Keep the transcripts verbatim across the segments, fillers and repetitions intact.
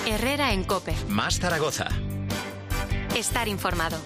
Herrera en COPE. Más Zaragoza. Estar informado.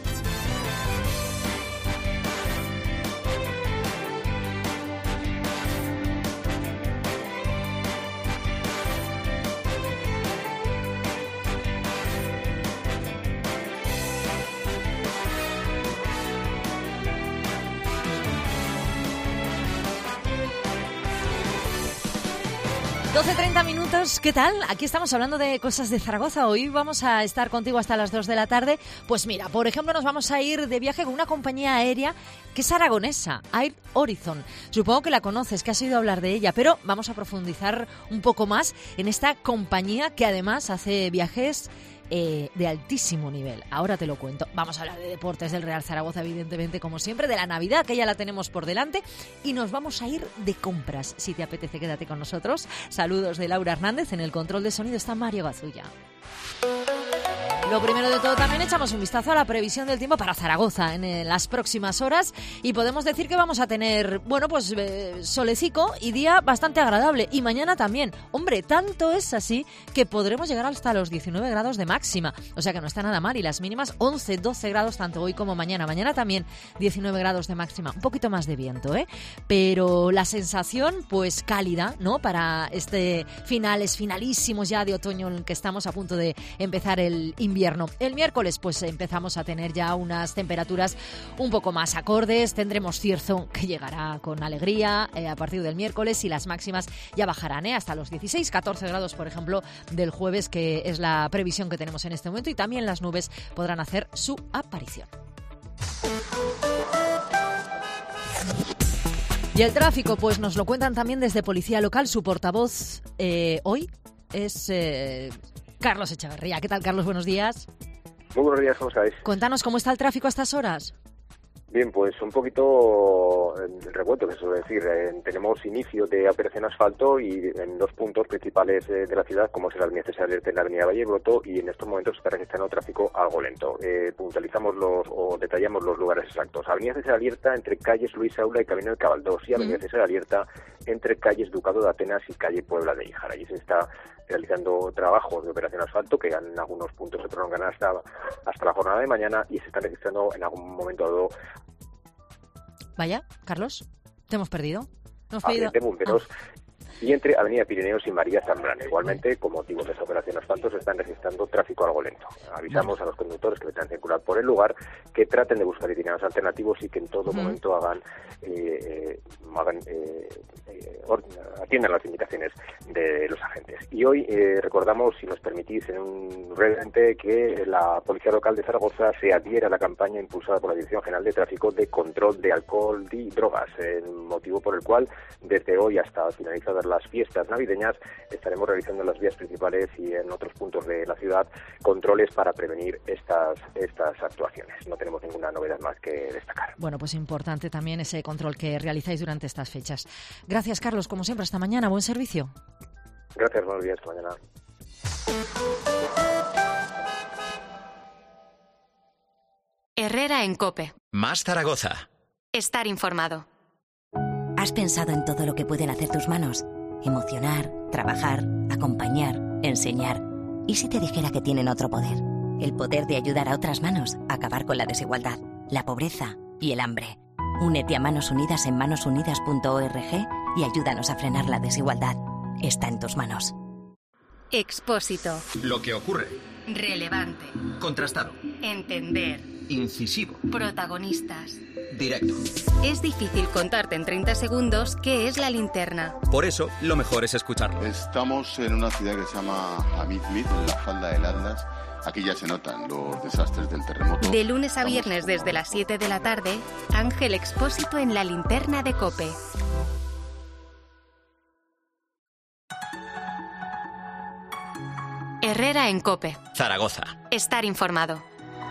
doce treinta minutos, ¿qué tal? Aquí estamos hablando de cosas de Zaragoza. Hoy vamos a estar contigo hasta las dos de la tarde. Pues mira, por ejemplo, nos vamos a ir de viaje con una compañía aérea que es aragonesa, Air Horizon. Supongo que la conoces, que has oído hablar de ella, pero vamos a profundizar un poco más en esta compañía que además hace viajes Eh, de altísimo nivel. Ahora te lo cuento. Vamos a hablar de deportes, del Real Zaragoza, evidentemente, como siempre, de la Navidad, que ya la tenemos por delante, y nos vamos a ir de compras. Si te apetece, quédate con nosotros. Saludos de Laura Hernández. En el control de sonido está Mario Gazulla. Lo primero de todo, también echamos un vistazo a la previsión del tiempo para Zaragoza en, en las próximas horas, y podemos decir que vamos a tener, bueno, pues eh, solecico y día bastante agradable, y mañana también. Hombre, tanto es así que podremos llegar hasta los diecinueve grados de máxima, o sea que no está nada mal, y las mínimas once, doce grados tanto hoy como mañana. Mañana también diecinueve grados de máxima, un poquito más de viento, ¿eh? Pero la sensación, pues cálida, ¿no? Para este finales, finalísimos ya de otoño en el que estamos a punto de empezar el invierno. El miércoles pues empezamos a tener ya unas temperaturas un poco más acordes, tendremos cierzo que llegará con alegría eh, a partir del miércoles, y las máximas ya bajarán eh, hasta los dieciséis, catorce grados, por ejemplo, del jueves, que es la previsión que tenemos en este momento, y también las nubes podrán hacer su aparición. Y el tráfico, pues nos lo cuentan también desde Policía Local. Su portavoz eh, hoy es Eh, Carlos Echeverría. ¿Qué tal, Carlos? Buenos días. Muy buenos días, ¿cómo estáis? Cuéntanos, ¿cómo está el tráfico a estas horas? Bien, pues un poquito eh, revuelto, que suelo decir. Eh, tenemos inicio de operación asfalto y en dos puntos principales eh, de la ciudad, como será el Avenida César Alierta en la Avenida Valle Broto, y en estos momentos está registrando tráfico algo lento. Eh, puntualizamos los o detallamos los lugares exactos. Avenida César Alierta entre calles Luis Aula y Camino del Cabaldós, y Avenida mm. César Alierta entre calles Ducado de Atenas y calle Puebla de Híjar. Allí se está realizando trabajos de operación asfalto que en algunos puntos se prolongan hasta, hasta la jornada de mañana, y se están registrando en algún momento dado. Vaya, Carlos, te hemos perdido. Hemos perdido. De bomberos. Ah. Y entre Avenida Pirineos y María Zambrana. Igualmente, con motivo de esta operación asfalto, se están registrando tráfico algo lento. Avisamos bueno. a los conductores que desean circular por el lugar que traten de buscar itinerarios alternativos y que en todo uh-huh. momento hagan, eh, eh, hagan eh, eh, atiendan las indicaciones de los agentes. Y hoy eh, recordamos, si nos permitís, en un brevemente, que la Policía Local de Zaragoza se adhiere a la campaña impulsada por la Dirección General de Tráfico de Control de Alcohol y Drogas, el motivo por el cual desde hoy hasta finalizadas las fiestas navideñas estaremos realizando en las vías principales y en otros puntos de la ciudad controles para prevenir estas estas actuaciones. No tenemos ninguna novedad más que destacar. Bueno, pues importante también ese control que realizáis durante estas fechas. Gracias, Carlos, como siempre, hasta mañana. Buen servicio. Gracias, buenos días, hasta mañana. Herrera en COPE. Más Zaragoza. Estar informado. ¿Has pensado en todo lo que pueden hacer tus manos? Emocionar, trabajar, acompañar, enseñar. ¿Y si te dijera que tienen otro poder? El poder de ayudar a otras manos a acabar con la desigualdad, la pobreza y el hambre. Únete a Manos Unidas en manos unidas punto org y ayúdanos a frenar la desigualdad. Está en tus manos. Expósito. Lo que ocurre. Relevante. Contrastado. Entender. Incisivo. Protagonistas. Directo. Es difícil contarte en treinta segundos qué es la linterna. Por eso, lo mejor es escucharlo. Estamos en una ciudad que se llama Hamidmid, en la falda del Atlas. Aquí ya se notan los desastres del terremoto. De lunes a viernes desde las siete de la tarde, Ángel Expósito en la linterna de COPE. Herrera en COPE. Zaragoza. Estar informado.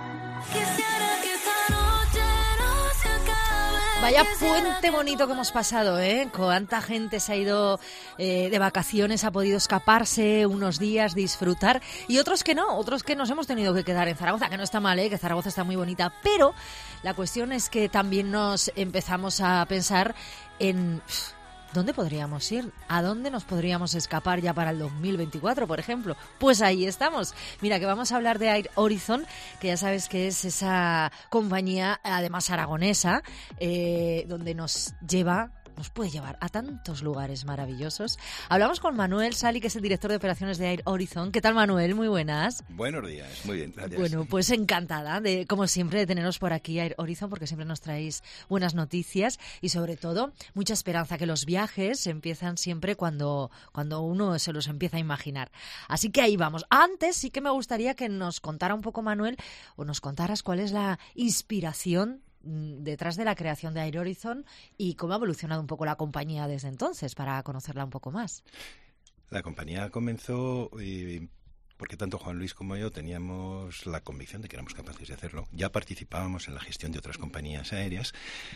Vaya puente bonito que hemos pasado, ¿eh? Cuánta gente se ha ido eh, de vacaciones, ha podido escaparse unos días, disfrutar, y otros que no, otros que nos hemos tenido que quedar en Zaragoza, que no está mal, ¿eh? Que Zaragoza está muy bonita, pero la cuestión es que también nos empezamos a pensar en... ¿dónde podríamos ir? ¿A dónde nos podríamos escapar ya para el dos mil veinticuatro, por ejemplo? Pues ahí estamos. Mira, que vamos a hablar de Air Horizon, que ya sabes que es esa compañía, además aragonesa, eh, donde nos lleva... nos puede llevar a tantos lugares maravillosos. Hablamos con Manuel Sali, que es el director de operaciones de Air Horizon. ¿Qué tal, Manuel? Muy buenas. Buenos días, muy bien, gracias. Bueno, pues encantada, de como siempre, de teneros por aquí, Air Horizon, porque siempre nos traéis buenas noticias y, sobre todo, mucha esperanza, que los viajes empiezan siempre cuando, cuando uno se los empieza a imaginar. Así que ahí vamos. Antes sí que me gustaría que nos contara un poco, Manuel, o nos contaras cuál es la inspiración detrás de la creación de Air Horizon y cómo ha evolucionado un poco la compañía desde entonces, para conocerla un poco más. La compañía comenzó eh, porque tanto Juan Luis como yo teníamos la convicción de que éramos capaces de hacerlo. Ya participábamos en la gestión de otras compañías aéreas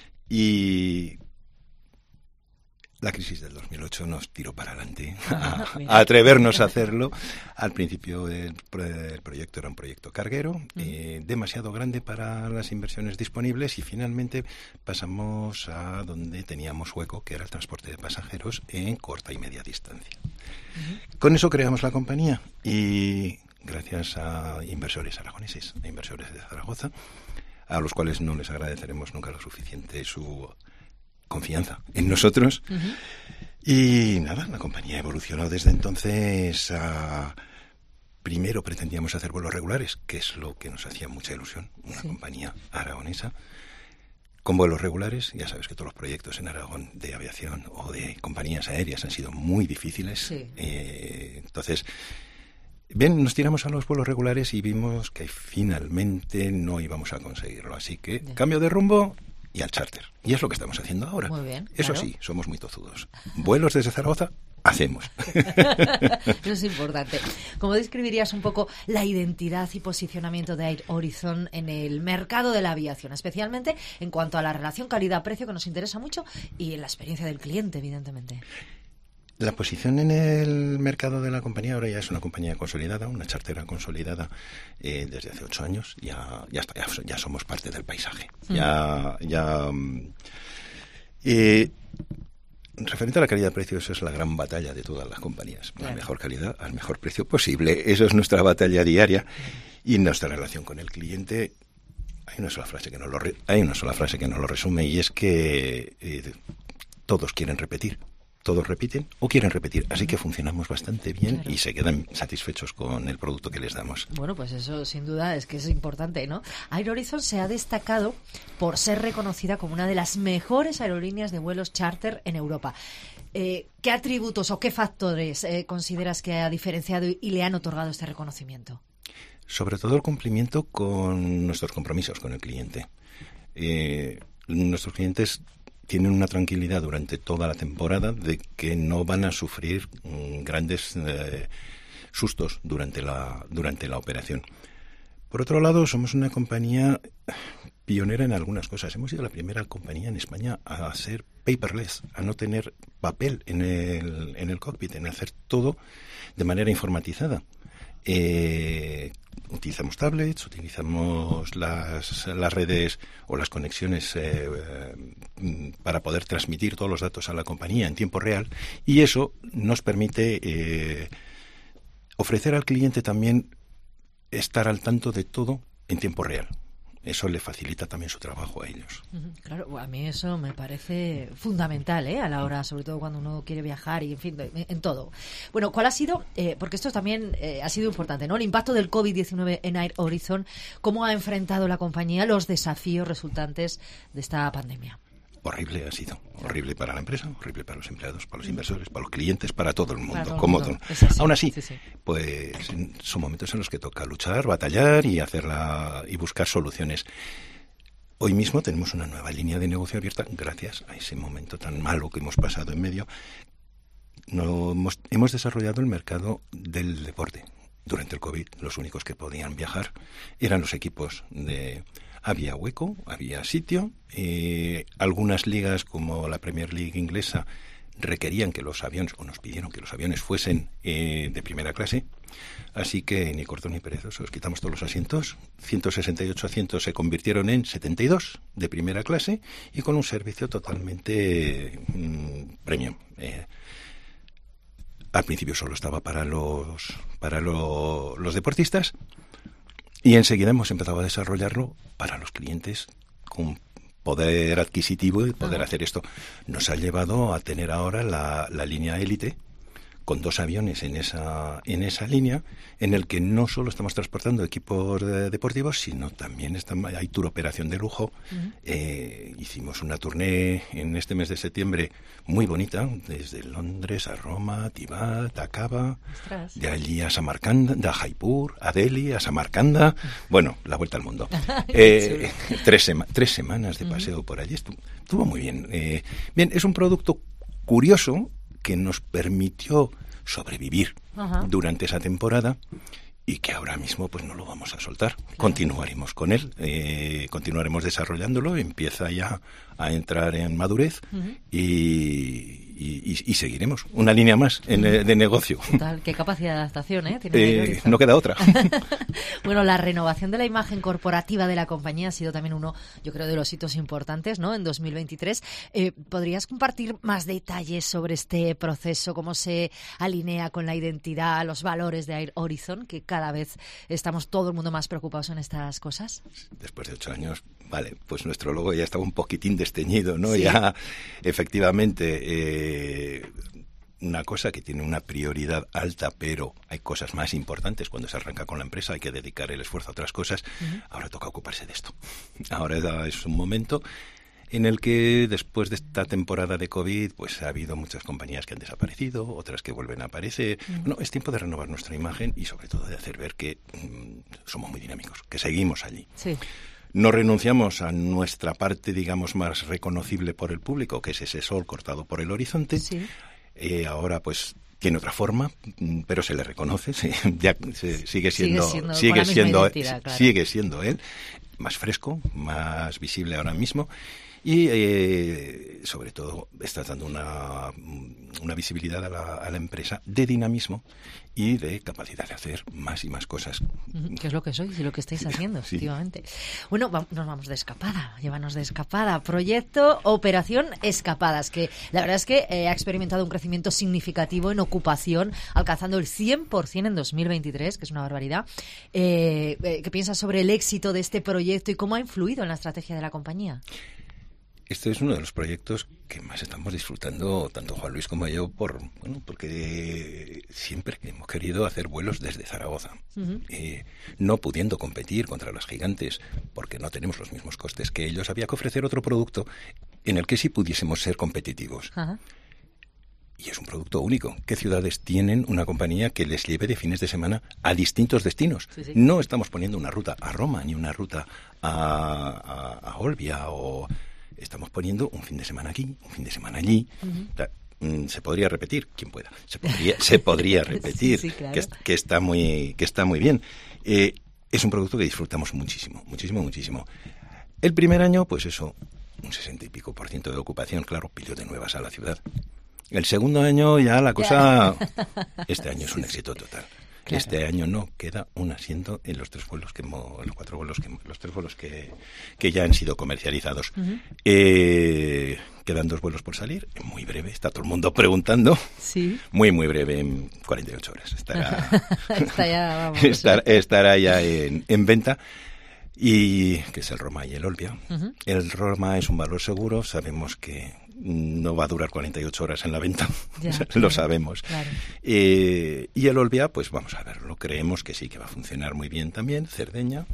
y la crisis del dos mil ocho nos tiró para adelante a, a atrevernos a hacerlo. Al principio el, el proyecto era un proyecto carguero, uh-huh. eh, demasiado grande para las inversiones disponibles, y finalmente pasamos a donde teníamos hueco, que era el transporte de pasajeros en corta y media distancia. Uh-huh. Con eso creamos la compañía y gracias a inversores aragoneses, a inversores de Zaragoza, a los cuales no les agradeceremos nunca lo suficiente su confianza en nosotros. Uh-huh. Y nada, la compañía evolucionó desde entonces a... Primero pretendíamos hacer vuelos regulares, que es lo que nos hacía mucha ilusión, una sí. compañía aragonesa con vuelos regulares. Ya sabes que todos los proyectos en Aragón de aviación o de compañías aéreas han sido muy difíciles. Sí. Eh, entonces, bien, nos tiramos a los vuelos regulares y vimos que finalmente no íbamos a conseguirlo. Así que, yeah. cambio de rumbo y al charter. Y es lo que estamos haciendo ahora. Muy bien, Eso claro. sí, somos muy tozudos. Vuelos desde Zaragoza, hacemos. Eso es importante. ¿Cómo describirías un poco la identidad y posicionamiento de Air Horizon en el mercado de la aviación, especialmente en cuanto a la relación calidad-precio, que nos interesa mucho, y en la experiencia del cliente, evidentemente? La posición en el mercado de la compañía ahora ya es una compañía consolidada, una chartera consolidada eh, desde hace ocho años. Ya, ya, está, ya, ya somos parte del paisaje. Mm. Ya, ya. Eh, referente a la calidad-precio, eso es la gran batalla de todas las compañías. Claro. La mejor calidad al mejor precio posible. Eso es nuestra batalla diaria. Y nuestra relación con el cliente. Hay una sola frase que nos lo re, hay una sola frase que nos lo resume, y es que eh, todos quieren repetir. Todos repiten o quieren repetir, así que funcionamos bastante bien, claro. y se quedan satisfechos con el producto que les damos. Bueno, pues eso sin duda es que es importante, ¿no? Air Horizon se ha destacado por ser reconocida como una de las mejores aerolíneas de vuelos charter en Europa. Eh, ¿Qué atributos o qué factores eh, consideras que ha diferenciado y le han otorgado este reconocimiento? Sobre todo el cumplimiento con nuestros compromisos con el cliente. Eh, nuestros clientes tienen una tranquilidad durante toda la temporada de que no van a sufrir mm, grandes eh, sustos durante la, durante la operación. Por otro lado, somos una compañía pionera en algunas cosas. Hemos sido la primera compañía en España a ser paperless, a no tener papel en el, en el cockpit, en hacer todo de manera informatizada. Eh, utilizamos tablets, utilizamos las, las redes o las conexiones eh, eh, para poder transmitir todos los datos a la compañía en tiempo real, y eso nos permite eh, ofrecer al cliente también estar al tanto de todo en tiempo real. Eso le facilita también su trabajo a ellos. Claro, a mí eso me parece fundamental, ¿eh? A la hora, sobre todo cuando uno quiere viajar y, en fin, en todo. Bueno, ¿cuál ha sido, eh, porque esto también eh, ha sido importante, ¿no? El impacto del covid diecinueve en Air Horizon, ¿cómo ha enfrentado la compañía los desafíos resultantes de esta pandemia? Horrible ha sido, horrible para la empresa, horrible para los empleados, para los inversores, para los clientes, para todo el mundo. Todo el como mundo. Así. Aún así, sí, sí. pues son momentos en los que toca luchar, batallar y hacerla y buscar soluciones. Hoy mismo tenemos una nueva línea de negocio abierta gracias a ese momento tan malo que hemos pasado en medio. No, hemos, hemos desarrollado el mercado del deporte. Durante el COVID, los únicos que podían viajar eran los equipos de... Había hueco, había sitio. Eh, algunas ligas, como la Premier League inglesa, requerían que los aviones, o nos pidieron que los aviones fuesen eh, de primera clase, así que ni corto ni perezosos, quitamos todos los asientos, ciento sesenta y ocho asientos se convirtieron en setenta y dos de primera clase y con un servicio totalmente mmm, premium. Eh, al principio solo estaba para los, para lo, los deportistas y enseguida hemos empezado a desarrollarlo para los clientes con poder adquisitivo y poder uh-huh. hacer esto. Nos ha llevado a tener ahora la, la línea élite con dos aviones en esa en esa línea, en el que no solo estamos transportando equipos de, deportivos, sino también está, hay tour operación de lujo. Uh-huh. Eh, hicimos una tournée en este mes de septiembre muy bonita, desde Londres a Roma, Tibat, a Cava, Ostras. de allí a Samarcanda, de a Jaipur, a Delhi, a Samarcanda, bueno, la vuelta al mundo. eh, tres, sema- tres semanas de paseo uh-huh. por allí, estuvo, estuvo muy bien. Eh, bien, es un producto curioso que nos permitió sobrevivir Ajá. durante esa temporada y que ahora mismo pues no lo vamos a soltar. Claro. Continuaremos con él, eh, continuaremos desarrollándolo, empieza ya a entrar en madurez uh-huh. y, y, y, y seguiremos. Una línea más en, uh-huh. de negocio. Total, qué capacidad de adaptación, ¿eh? Tiene eh no queda otra. Bueno, la renovación de la imagen corporativa de la compañía ha sido también uno, yo creo, de los hitos importantes, ¿no? En dos mil veintitrés. Eh, ¿Podrías compartir más detalles sobre este proceso, cómo se alinea con la identidad, los valores de Air Horizon, que cada vez estamos todo el mundo más preocupados en estas cosas? Después de ocho años, vale, pues nuestro logo ya estaba un poquitín desteñido, ¿no? Sí. Ya, efectivamente, eh, una cosa que tiene una prioridad alta, pero hay cosas más importantes. Cuando se arranca con la empresa hay que dedicar el esfuerzo a otras cosas. Uh-huh. Ahora toca ocuparse de esto. Ahora es un momento en el que después de esta temporada de COVID, pues ha habido muchas compañías que han desaparecido, otras que vuelven a aparecer. Uh-huh. Bueno, es tiempo de renovar nuestra imagen y sobre todo de hacer ver que mmm, somos muy dinámicos, que seguimos allí. Sí. No renunciamos a nuestra parte, digamos, más reconocible por el público, que es ese sol cortado por el horizonte. Sí. Eh, ahora, pues, tiene otra forma, pero se le reconoce, sí, ya se, sigue siendo, sigue siendo, sigue siendo, claro. sigue siendo él, más fresco, más visible ahora mismo. Y eh, sobre todo está dando una, una visibilidad a la, a la empresa de dinamismo y de capacidad de hacer más y más cosas. Que es lo que sois y lo que estáis haciendo, sí. Efectivamente. Bueno, va, nos vamos de escapada, llévanos de escapada. Proyecto Operación Escapadas, que la verdad es que eh, ha experimentado un crecimiento significativo en ocupación, alcanzando el cien por ciento en dos mil veintitrés, que es una barbaridad. Eh, eh, ¿Qué piensas sobre el éxito de este proyecto y cómo ha influido en la estrategia de la compañía? Este es uno de los proyectos que más estamos disfrutando, tanto Juan Luis como yo, por bueno, porque siempre hemos querido hacer vuelos desde Zaragoza. Uh-huh. Eh, no pudiendo competir contra los gigantes, porque no tenemos los mismos costes que ellos, había que ofrecer otro producto en el que sí pudiésemos ser competitivos. Uh-huh. Y es un producto único. ¿Qué ciudades tienen una compañía que les lleve de fines de semana a distintos destinos? Sí, sí. No estamos poniendo una ruta a Roma, ni una ruta a, a, a Olbia o... Estamos poniendo un fin de semana aquí, un fin de semana allí. Uh-huh. Se podría repetir, quien pueda. Se podría, se podría repetir, sí, sí, claro. que, que está muy, que está muy bien. Eh, es un producto que disfrutamos muchísimo, muchísimo, muchísimo. El primer año, pues eso, un sesenta y pico por ciento de ocupación, claro, pilote nuevas a la ciudad. El segundo año ya la cosa, este año es un éxito total. Claro. Este año no queda un asiento en los tres vuelos que hemos, en los cuatro vuelos que los tres vuelos que, que ya han sido comercializados. Uh-huh. Eh, quedan dos vuelos por salir, muy breve, está todo el mundo preguntando. Sí. Muy muy breve, en cuarenta y ocho horas estará Está ya, vamos, estar, estará ya en, en venta. Y que es el Roma y el Olbia. Uh-huh. El Roma es un valor seguro, sabemos que no va a durar cuarenta y ocho horas en la venta, ya, lo claro, sabemos. Claro. Eh, y el Olbia, pues vamos a verlo, creemos que sí, que va a funcionar muy bien también, Cerdeña,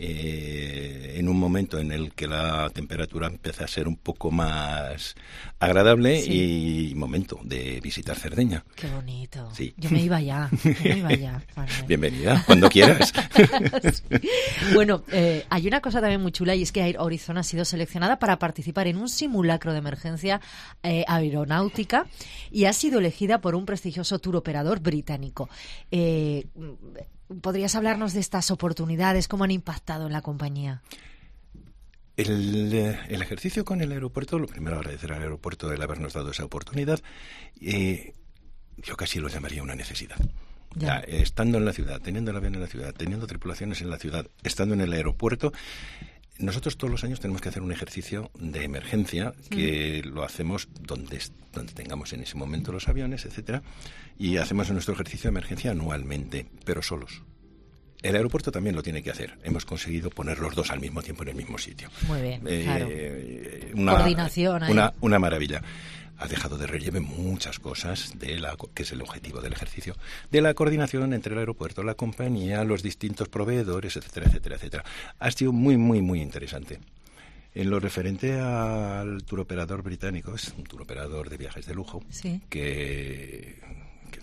eh, en un momento en el que la temperatura empieza a ser un poco más agradable, sí. Y momento de visitar Cerdeña. Qué bonito. Sí. Yo me iba ya, yo me iba ya. Bienvenida, cuando quieras. Sí. Bueno, eh, hay una cosa también muy chula y es que Air Horizon ha sido seleccionada para participar en un simulacro de emergencia eh, aeronáutica y ha sido elegida por un prestigioso tour operador británico. Eh, ¿Podrías hablarnos de estas oportunidades? ¿Cómo han impactado en la compañía? el, el ejercicio con el aeropuerto, lo primero agradecer al aeropuerto el habernos dado esa oportunidad. Eh, yo casi lo llamaría una necesidad. Ya. Ya, estando en la ciudad, teniendo el avión en la ciudad, teniendo tripulaciones en la ciudad, estando en el aeropuerto, nosotros todos los años tenemos que hacer un ejercicio de emergencia que mm. lo hacemos donde, donde tengamos en ese momento los aviones, etcétera, y hacemos nuestro ejercicio de emergencia anualmente, pero solos. El aeropuerto también lo tiene que hacer. Hemos conseguido poner los dos al mismo tiempo en el mismo sitio. Muy bien, eh, claro. Una, Coordinación ahí. Una, una maravilla. Ha dejado de relieve muchas cosas, de la que es el objetivo del ejercicio, de la coordinación entre el aeropuerto, la compañía, los distintos proveedores, etcétera, etcétera, etcétera. Ha sido muy, muy, muy interesante. En lo referente al turoperador británico, es un turoperador de viajes de lujo, sí. que, que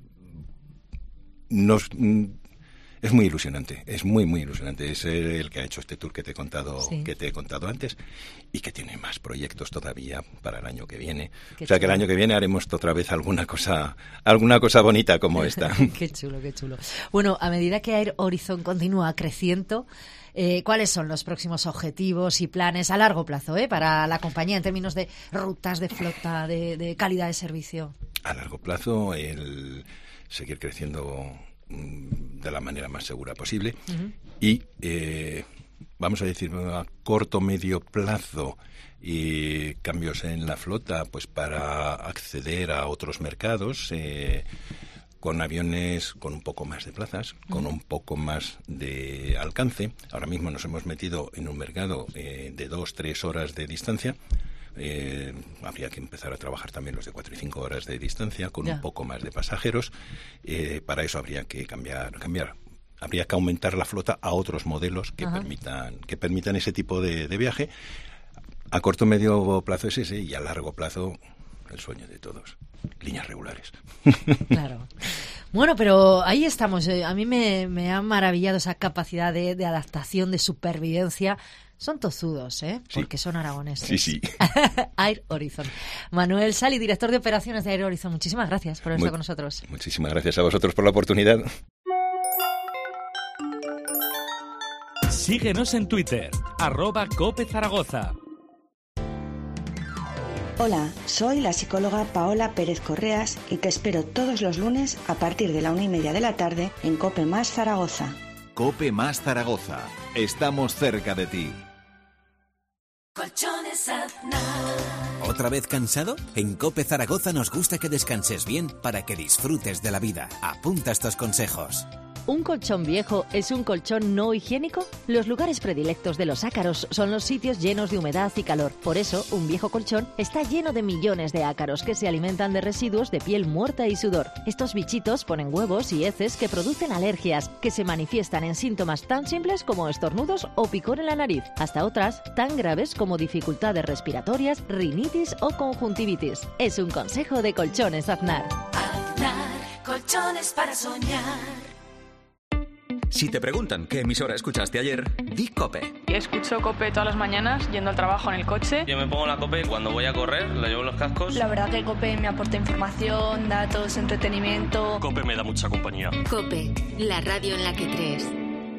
nos... Es muy ilusionante, es muy, muy ilusionante. Es el que ha hecho este tour que te he contado, sí. que te he contado antes, y que tiene más proyectos todavía para el año que viene. Qué o sea chulo. Que el año que viene haremos otra vez alguna cosa, alguna cosa bonita como esta. Qué chulo, qué chulo. Bueno, a medida que Air Horizon continúa creciendo, eh, ¿cuáles son los próximos objetivos y planes a largo plazo eh, para la compañía en términos de rutas, de flota, de, de calidad de servicio? A largo plazo, el seguir creciendo de la manera más segura posible. Uh-huh. Y eh, vamos a decir a corto medio plazo y cambios en la flota pues para acceder a otros mercados eh, con aviones con un poco más de plazas, uh-huh. con un poco más de alcance. Ahora mismo nos hemos metido en un mercado eh, de dos, tres horas de distancia. Eh, habría que empezar a trabajar también los de cuatro y cinco horas de distancia con yeah. un poco más de pasajeros. Eh, para eso habría que cambiar, cambiar, habría que aumentar la flota a otros modelos que Ajá. permitan, que permitan ese tipo de, de viaje. A corto medio plazo es ese y a largo plazo el sueño de todos, líneas regulares. Claro. Bueno, pero ahí estamos. A mí me, me ha maravillado esa capacidad de, de adaptación, de supervivencia. Son tozudos, ¿eh? Sí. Porque son aragoneses. Sí, sí. Air Horizon. Manuel Sali, director de operaciones de Air Horizon. Muchísimas gracias por estar Muy, con nosotros. Muchísimas gracias a vosotros por la oportunidad. Síguenos en Twitter, arroba Cope Zaragoza. Hola, soy la psicóloga Paola Pérez Correas y te espero todos los lunes a partir de la una y media de la tarde en Cope Más Zaragoza. Cope Más Zaragoza. Estamos cerca de ti. Colchones Aznar. ¿Otra vez cansado? En Cope Zaragoza nos gusta que descanses bien para que disfrutes de la vida. Apunta estos consejos. ¿Un colchón viejo es un colchón no higiénico? Los lugares predilectos de los ácaros son los sitios llenos de humedad y calor. Por eso, un viejo colchón está lleno de millones de ácaros que se alimentan de residuos de piel muerta y sudor. Estos bichitos ponen huevos y heces que producen alergias, que se manifiestan en síntomas tan simples como estornudos o picor en la nariz, hasta otras tan graves como dificultades respiratorias, rinitis o conjuntivitis. Es un consejo de Colchones Aznar. Aznar, colchones para soñar. Si te preguntan qué emisora escuchaste ayer, di COPE. Escucho COPE todas las mañanas, yendo al trabajo en el coche. Yo me pongo la COPE cuando voy a correr, le llevo los cascos. La verdad que COPE me aporta información, datos, entretenimiento. COPE me da mucha compañía. COPE, la radio en la que crees.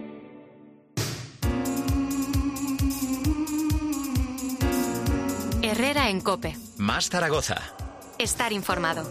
Herrera en COPE. Más Zaragoza. Estar informado.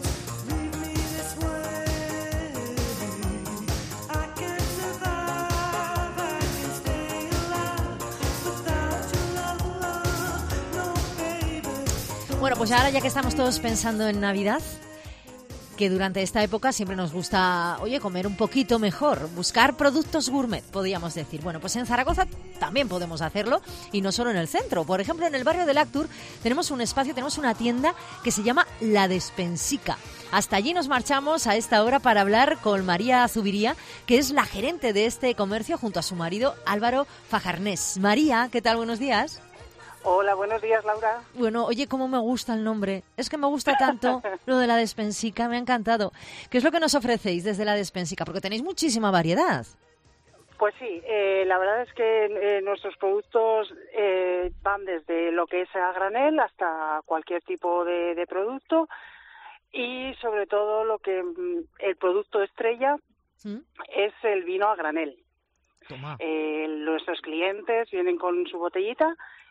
Bueno, pues ahora ya que estamos todos pensando en Navidad, que durante esta época siempre nos gusta, oye, comer un poquito mejor, buscar productos gourmet, podríamos decir. Bueno, pues en Zaragoza también podemos hacerlo, y no solo en el centro. Por ejemplo, en el barrio de Lactur tenemos un espacio, tenemos una tienda que se llama La Despensica. Hasta allí nos marchamos a esta hora para hablar con María Zubiría, que es la gerente de este comercio, junto a su marido Álvaro Fajarnés. María, ¿qué tal? Buenos días. Hola, buenos días, Laura. Bueno, oye, cómo me gusta el nombre. Es que me gusta tanto lo de La Despensica, me ha encantado. ¿Qué es lo que nos ofrecéis desde La Despensica? Porque tenéis muchísima variedad. Pues sí, eh, la verdad es que eh, nuestros productos eh, van desde lo que es a granel hasta cualquier tipo de, de producto, y sobre todo lo que el producto estrella ¿Mm? es el vino a granel. Eh, nuestros clientes vienen con su botellita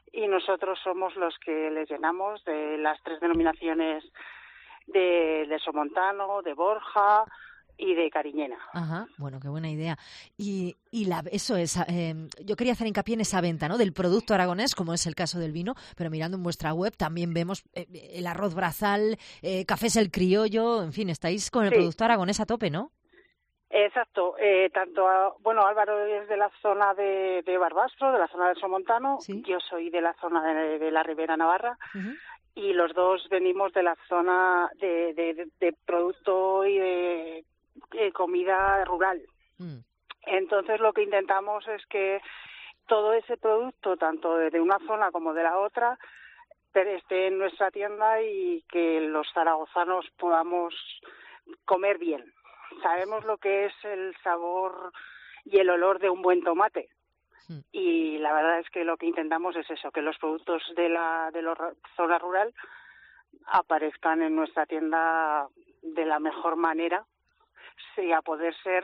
y nosotros somos los que les llenamos de las tres denominaciones de, de Somontano, de Borja y de Cariñena. Ajá, bueno, qué buena idea. Y, y la, eso es, eh, yo quería hacer hincapié en esa venta, ¿no? Del producto aragonés, como es el caso del vino, pero mirando en vuestra web también vemos eh, el arroz brazal, eh, cafés el criollo, en fin, estáis con el Sí. producto aragonés a tope, ¿no? Exacto, eh, tanto, a, bueno, Álvaro es de la zona de, de Barbastro, de la zona del Somontano, ¿Sí? Yo soy de la zona de, de la Ribera Navarra, Uh-huh. y los dos venimos de la zona de, de, de, de producto y de, de comida rural. Mm. Entonces lo que intentamos es que todo ese producto, tanto de una zona como de la otra, esté en nuestra tienda y que los zaragozanos podamos comer bien. Sabemos lo que es el sabor y el olor de un buen tomate. Mm. Y la verdad es que lo que intentamos es eso, que los productos de la de la zona rural aparezcan en nuestra tienda de la mejor manera, sí, a poder ser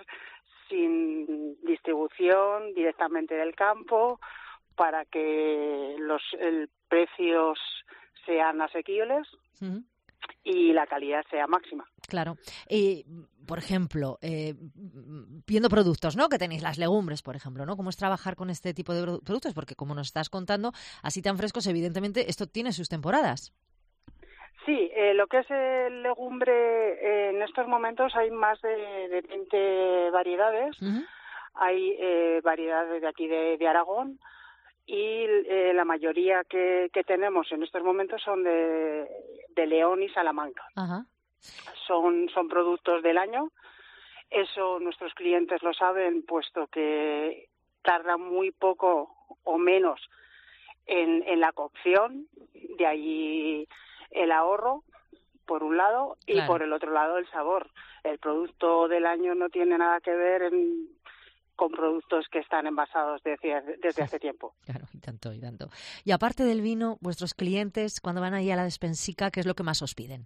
sin distribución, directamente del campo, para que los el, precios sean asequibles Uh-huh. y la calidad sea máxima. Claro. Y, por ejemplo, eh, viendo productos, ¿no? Que tenéis las legumbres, por ejemplo, ¿no? ¿Cómo es trabajar con este tipo de productos? Porque como nos estás contando, así tan frescos, evidentemente, esto tiene sus temporadas. Sí, eh, lo que es el legumbre, eh, en estos momentos hay más de, de veinte variedades. Uh-huh. Hay eh, variedades de aquí de, de Aragón y eh, la mayoría que, que tenemos en estos momentos son de, de León y Salamanca. Ajá. Son, son productos del año. Eso nuestros clientes lo saben, puesto que tardan muy poco o menos en, en la cocción. De ahí el ahorro, por un lado, y Claro. por el otro lado el sabor. El producto del año no tiene nada que ver en, con productos que están envasados desde, desde hace tiempo. Claro, y tanto, y tanto. Y aparte del vino, vuestros clientes, cuando van ahí a la despensica, ¿qué es lo que más os piden?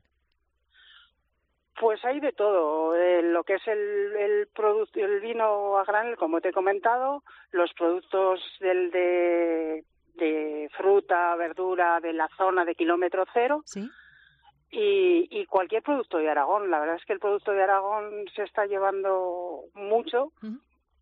Pues hay de todo. Eh, lo que es el, el, producto, el vino a granel, como te he comentado, los productos del de, de fruta, verdura, de la zona de kilómetro cero. Sí. Y, y cualquier producto de Aragón. La verdad es que el producto de Aragón se está llevando mucho. Uh-huh.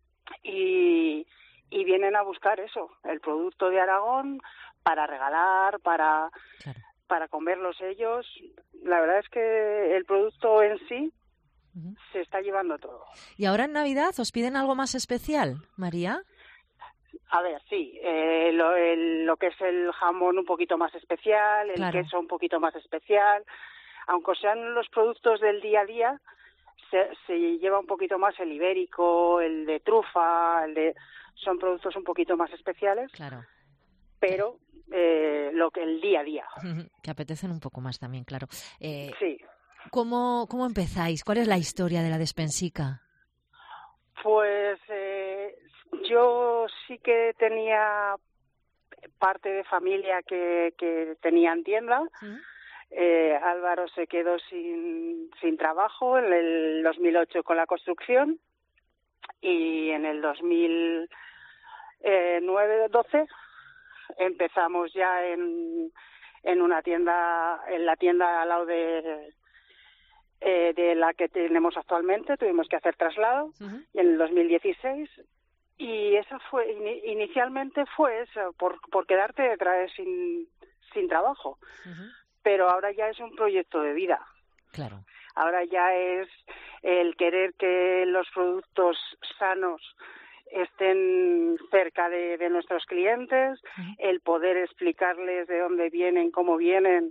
y, y vienen a buscar eso, el producto de Aragón, para regalar, para, claro. para comerlos ellos. La verdad es que el producto en sí uh-huh. se está llevando todo. ¿Y ahora en Navidad os piden algo más especial, María? A ver, sí, eh, lo, el, lo que es el jamón un poquito más especial, el claro. queso un poquito más especial, aunque sean los productos del día a día, se, se lleva un poquito más el ibérico, el de trufa, el de, son productos un poquito más especiales, claro. pero eh, lo que el día a día. Que apetecen un poco más también, claro. Eh, sí. ¿cómo, ¿Cómo empezáis? ¿Cuál es la historia de la despensica? Pues eh, yo sí que tenía parte de familia que, que tenían tienda. ¿Mm? Eh, Álvaro se quedó sin, sin trabajo en el dos mil ocho con la construcción y en el dos mil nueve doce empezamos ya en, en una tienda, en la tienda al lado de, eh, de la que tenemos actualmente. Tuvimos que hacer traslado uh-huh. y en el dos mil dieciséis. Y eso fue, in, inicialmente fue eso, por, por quedarte detrás sin, sin trabajo. Uh-huh. Pero ahora ya es un proyecto de vida. Claro. Ahora ya es el querer que los productos sanos estén cerca de, de nuestros clientes, uh-huh. el poder explicarles de dónde vienen, cómo vienen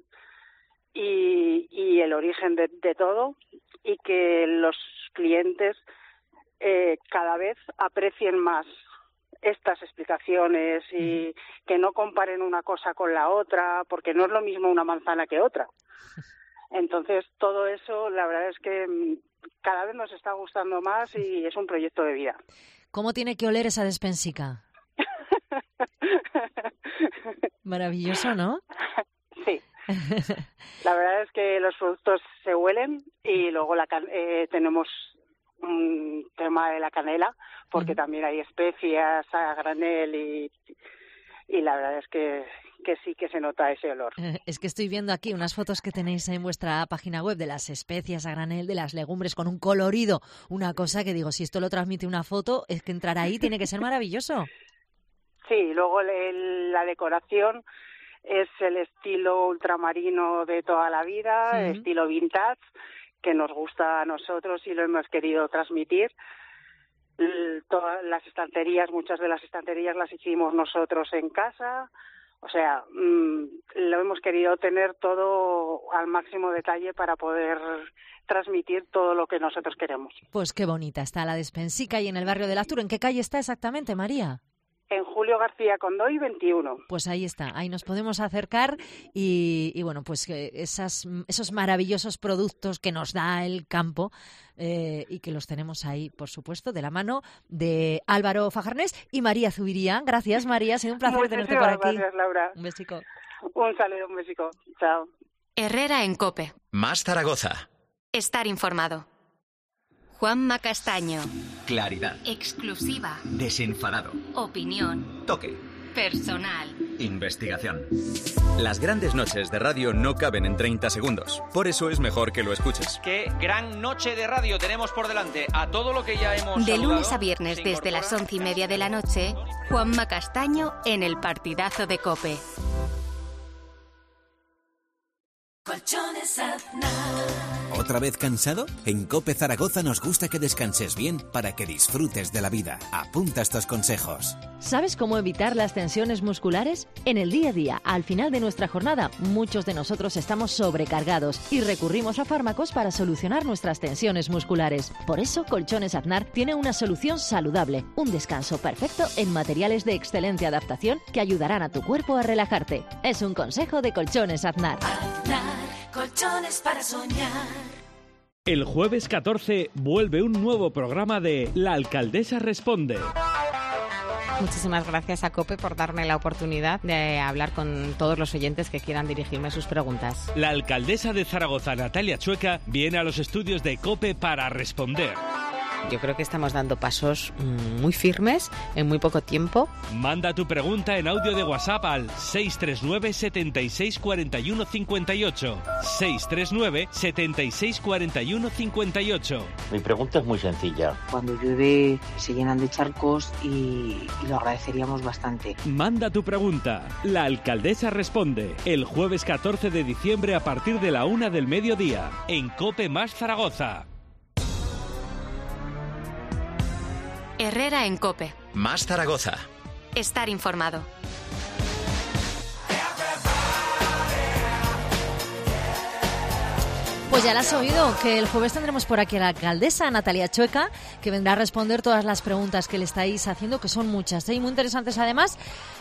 y, y el origen de, de todo, y que los clientes eh, cada vez aprecien más estas explicaciones y uh-huh. que no comparen una cosa con la otra, porque no es lo mismo una manzana que otra. Entonces, todo eso, la verdad es que cada vez nos está gustando más y es un proyecto de vida. ¿Cómo tiene que oler esa despensica? Maravilloso, ¿no? Sí. La verdad es que los productos se huelen y luego la can- eh, tenemos un tema de la canela, porque uh-huh. también hay especias a granel y, y la verdad es que, que sí que se nota ese olor. Es que estoy viendo aquí unas fotos que tenéis en vuestra página web de las especias a granel, de las legumbres con un colorido, una cosa que digo, si esto lo transmite una foto, es que entrar ahí tiene que ser maravilloso. Sí, luego el, la decoración es el estilo ultramarino de toda la vida, sí. El estilo vintage, que nos gusta a nosotros y lo hemos querido transmitir. Todas las estanterías, muchas de las estanterías las hicimos nosotros en casa, o sea, mmm, lo hemos querido tener todo al máximo detalle para poder transmitir todo lo que nosotros queremos. Pues qué bonita está la despensica y en el barrio del Arturo. ¿En qué calle está exactamente, María? En Julio García Condoy veintiuno. Pues ahí está, ahí nos podemos acercar y, y bueno, pues que esas, esos maravillosos productos que nos da el campo eh, y que los tenemos ahí, por supuesto, de la mano de Álvaro Fajarnés y María Zubiría. Gracias, María, ha sido un placer Muchísimas tenerte por aquí. Gracias, Laura. Un besico. Un saludo, un besico. Chao. Herrera en COPE. Más Zaragoza. Estar informado. Juanma Castaño. Claridad. Exclusiva. Desenfadado. Opinión. Toque. Personal. Investigación. Las grandes noches de radio no caben en treinta segundos. Por eso es mejor que lo escuches. Qué gran noche de radio tenemos por delante. A todo lo que ya hemos De saludado, lunes a viernes desde las once y media de la noche, Juanma Castaño en el partidazo de COPE. Colchones Aznar. ¿Otra vez cansado? En COPE Zaragoza nos gusta que descanses bien para que disfrutes de la vida. Apunta estos consejos. ¿Sabes cómo evitar las tensiones musculares? En el día a día, al final de nuestra jornada, muchos de nosotros estamos sobrecargados y recurrimos a fármacos para solucionar nuestras tensiones musculares. Por eso, Colchones Aznar tiene una solución saludable, un descanso perfecto en materiales de excelente adaptación que ayudarán a tu cuerpo a relajarte. Es un consejo de Colchones Aznar. Aznar, colchones para soñar. El jueves catorce vuelve un nuevo programa de La Alcaldesa Responde. Muchísimas gracias a COPE por darme la oportunidad de hablar con todos los oyentes que quieran dirigirme sus preguntas. La alcaldesa de Zaragoza, Natalia Chueca, viene a los estudios de COPE para responder. Yo creo que estamos dando pasos muy firmes en muy poco tiempo. Manda tu pregunta en audio de WhatsApp al seis tres nueve, setenta y seis, cuarenta y uno, cincuenta y ocho. seis tres nueve, setenta y seis, cuarenta y uno, cincuenta y ocho. Mi pregunta es muy sencilla. Cuando llueve se llenan de charcos y, y lo agradeceríamos bastante. Manda tu pregunta. La alcaldesa responde el jueves catorce de diciembre a partir de la una del mediodía en COPE más Zaragoza. Herrera en COPE. Más Zaragoza. Estar informado. Pues ya la has oído, que el jueves tendremos por aquí a la alcaldesa Natalia Chueca, que vendrá a responder todas las preguntas que le estáis haciendo, que son muchas, ¿eh? Y muy interesantes además.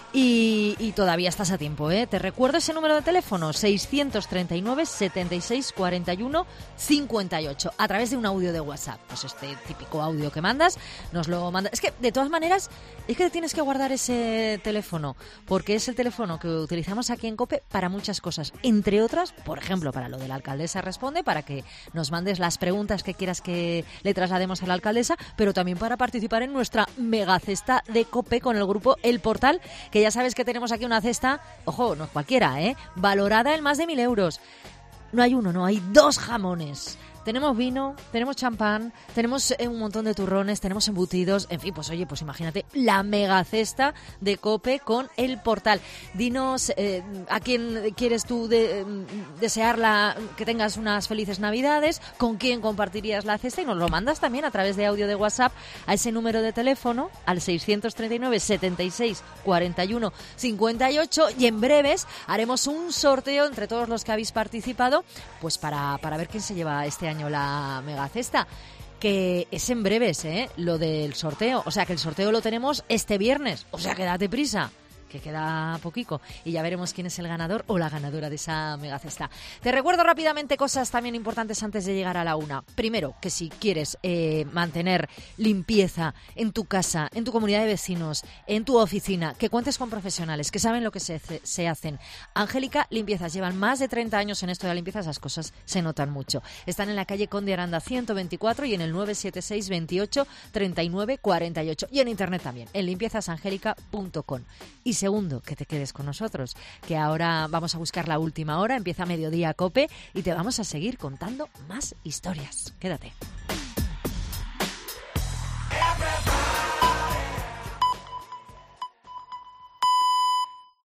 Y, y todavía estás a tiempo, ¿eh? Te recuerdo ese número de teléfono, seiscientos treinta y nueve, setenta y seis, cuarenta y uno, cincuenta y ocho, a través de un audio de WhatsApp. Pues este típico audio que mandas, nos lo mandas. Es que, de todas maneras, es que tienes que guardar ese teléfono, porque es el teléfono que utilizamos aquí en COPE para muchas cosas. Entre otras, por ejemplo, para lo de la alcaldesa responde, para que nos mandes las preguntas que quieras que le traslademos a la alcaldesa, pero también para participar en nuestra megacesta de COPE con el grupo El Portal, que ya sabes que tenemos aquí una cesta, ojo, no es cualquiera, ¿eh? Valorada en más de mil euros. No hay uno, no, hay dos jamones. Tenemos vino, tenemos champán, tenemos un montón de turrones, tenemos embutidos, en fin, pues oye, pues imagínate la mega cesta de COPE con El Portal. Dinos eh, a quién quieres tú de, eh, desearla, que tengas unas felices Navidades, con quién compartirías la cesta y nos lo mandas también a través de audio de WhatsApp a ese número de teléfono, al seiscientos treinta y nueve, setenta y seis, cuarenta y uno, cincuenta y ocho, y en breves haremos un sorteo entre todos los que habéis participado, pues para, para ver quién se lleva este año la megacesta, que es en breves, ¿eh? Lo del sorteo, o sea que el sorteo lo tenemos este viernes, o sea que date prisa, que queda poquito, y ya veremos quién es el ganador o la ganadora de esa megacesta. Te recuerdo rápidamente cosas también importantes antes de llegar a la una. Primero, que si quieres eh, mantener limpieza en tu casa, en tu comunidad de vecinos, en tu oficina, que cuentes con profesionales que saben lo que se, se hacen. Angélica Limpiezas, llevan más de treinta años en esto de la limpieza, esas cosas se notan mucho. Están en la calle Conde Aranda ciento veinticuatro y en el nueve siete seis, veintiocho, treinta y nueve, cuarenta y ocho, y en internet también, en limpiezasangélica punto com. Y segundo, que te quedes con nosotros, que ahora vamos a buscar la última hora, empieza Mediodía Cope y te vamos a seguir contando más historias. Quédate.